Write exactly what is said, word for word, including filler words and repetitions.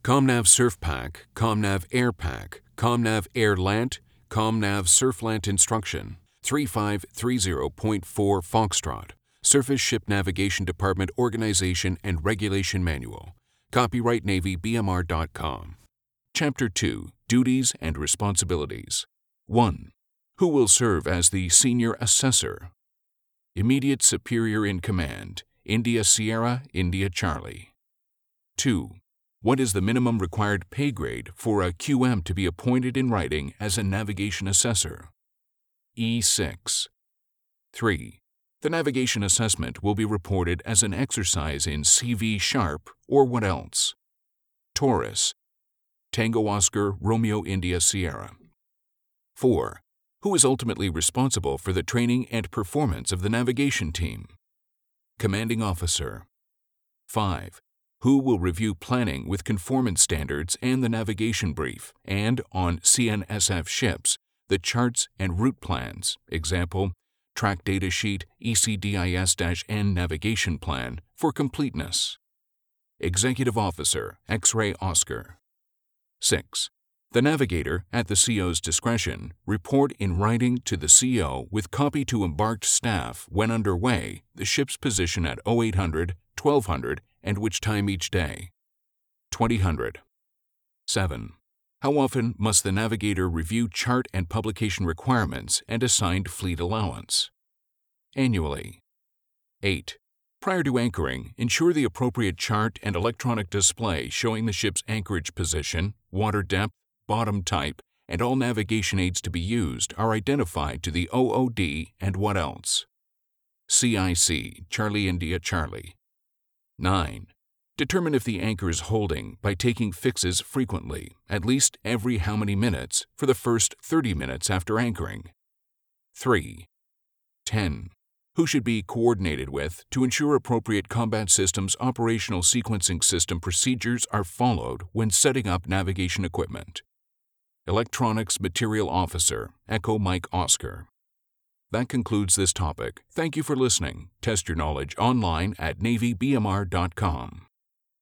ComNav Surf Pack, ComNav Air Pack, ComNav Air Lant, ComNav Surf Lant Instruction, three five three zero point four Foxtrot, Surface Ship Navigation Department Organization and Regulation Manual. Copyright Navy B M R dot com. Chapter two. Duties and Responsibilities. one. Who will serve as the Senior Assessor? Immediate Superior in Command, India Sierra, India Charlie. two. What is the minimum required pay grade for a Q M to be appointed in writing as a navigation assessor? E six. three. The navigation assessment will be reported as an exercise in C V Sharp or what else? Taurus. Tango Oscar, Romeo India Sierra. four. Who is ultimately responsible for the training and performance of the navigation team? Commanding Officer. five. Who will review planning with conformance standards and the navigation brief, and on C N S F ships, the charts and route plans, example, Track Data Sheet E C D I S N Navigation Plan, for completeness? Executive Officer, X-Ray Oscar. six. The navigator, at the C O's discretion, report in writing to the C O with copy to embarked staff when underway the ship's position at oh eight hundred, twelve hundred, and which time each day. twenty hundred. seven. How often must the navigator review chart and publication requirements and assigned fleet allowance? Annually. eight. Prior to anchoring, ensure the appropriate chart and electronic display showing the ship's anchorage position, water depth, bottom type, and all navigation aids to be used are identified to the O O D and what else? C I C, Charlie India Charlie. nine. Determine if the anchor is holding by taking fixes frequently, at least every how many minutes, for the first thirty minutes after anchoring. three. ten. Who should be coordinated with to ensure appropriate combat systems operational sequencing system procedures are followed when setting up navigation equipment? Electronics Material Officer, Echo Mike Oscar. That concludes this topic. Thank you for listening. Test your knowledge online at Navy B M R dot com.